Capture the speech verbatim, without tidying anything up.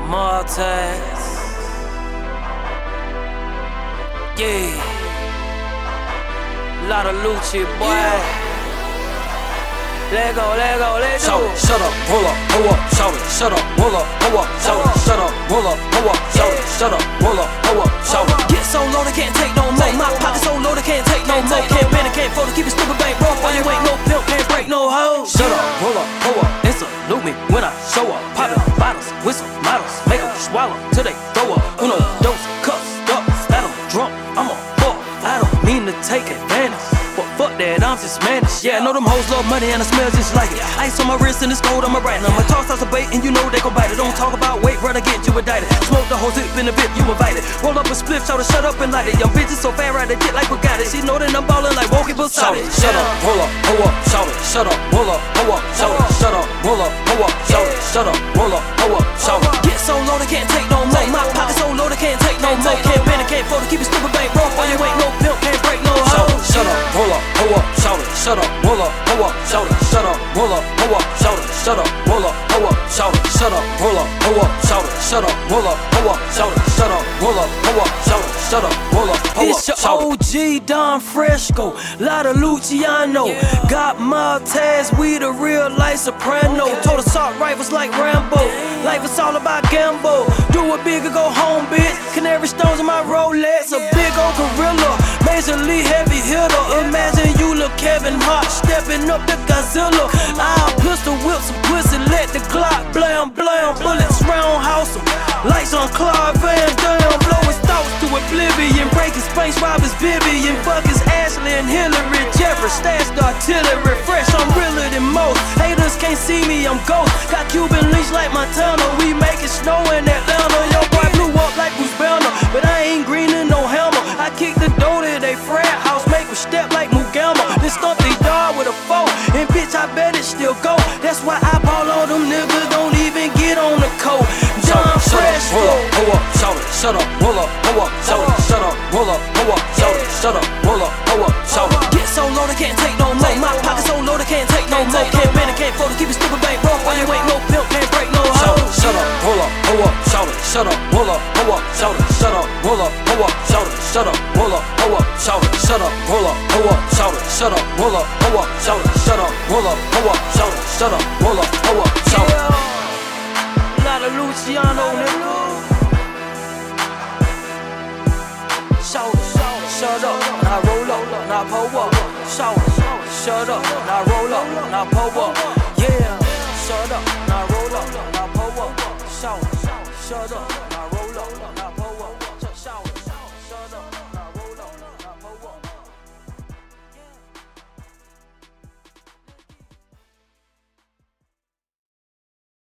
Martez. Yeah. Lot of Lucci, boy. Yeah. Let go, let go, let go. Shut up, roll up, hold up, shout it. Shut up, roll up, hold up, shout it. Shut up, roll up, hold up, shout it. Shut up, roll up, hold up, shout it. Get so low they can't take no more. My pocket so low they can't take no more. Can't bend, can't fold, keep it stupid bank broke. While you ain't no pimp, can't break no hoe. Shut up, roll up, hold up, and salute me when I show up. Poppin' bottles with some models, make them swallow till they throw up. Uno, dos, cups, up, stat 'em drunk. I'm a fuck, I don't mean to take advantage. But fuck that, I'm just managed. Yeah, I know them hoes love money and I smell just like it. Ice on my wrist and it's cold, I'ma ride it. I'ma toss out some bait and you know they gon' bite it. Don't talk about weight, brother, get you indicted. Smoke the whole zip in the bit, you invited. Roll up a split, shout shut up and light it. Young bitches so fat, ride the jet like we got it. She know that I'm ballin' like Wokey beside it. Shut up, roll up, hold up, shout it. Shut up, roll up, hold up, shout it. Shut up, roll up, hold up, shout it. Shut up, roll up, hold up, shout it. Get so low they can't take no more. My pocket so low they can't take no more. Can't bend, can't fold, keep it stupid bank broke. While you ain't no pimp, can't break no hoe. Shut up, roll up, hold up, shout it. Shut up, roll up, hold up, shout it. Shut up, roll up, hold up, shout it. Shut up, roll up, hold up, shout it. Shut up, roll up, hold up, shout it. Shut up, roll up, hold up, shout it. Shut up, roll up, hold up, shout it. Shut up, roll up, hold up, it's your O G Don Fresco, lot of Luciano. Got Martez, we the real life soprano. Told assault rifles like Rambo. Life is all about gamble. Do it big or go home, bitch. Canary stones in my Rolex, a big old gorilla. Majorly heavy hitter. Imagine you look Kevin Hart stepping up the Godzilla. I'll pistol whip some pussy, let the Glock blam blam. Bullets roundhouse 'em, lights on Clark Van Damme. Blow his thoughts to oblivion, break his face, rob his Vivian. Fuck his Ashley and Hillary, Jeffrey, stash the artillery. Fresh, I'm realer than most. Haters can't see me, I'm ghost. Got Cuban links like Montana, we make it snow in Atlanta. Yo boy blew up like Bruce Banner, but I ain't green in no hammer. I kick the door to they frat house, make them step like Mugama. Then stump they dog with a foe, and bitch I bet it still go. That's why I ball all them niggas, don't even get on the coat. John Fresh, roll up, hold up, shout it. Shut up, roll up, hold up, shout it. Shut up, roll up, hold up, shout it. Shut up, roll up, hold up, shout it. Get so low they can't take no more. My pocket so low they can't take no more. Can't bend, can't fold, keep it stupid bank broke. While you ain't no pimp, can't break no hoe. Shut up, roll up, hold up, shout it. Shut up, roll up, hold up, shout it. Shut up, roll up, hold up, shout it. Shut up, roll up, hold up, shout it. Shut up, roll up, hold up, shout it. Shut up, roll up, hold up, shout it. Shut up, roll up, hold up, shout it. Shut up, roll up, hold up, shout it. Lot of Luciano, nigga. Shout it, shout it, shut up, now roll up, now pull up. Shout it, shut up, now roll up, now pull up. Yeah, shut up, now roll up, now pull up. Shout it, shut up, now roll up, now pull up.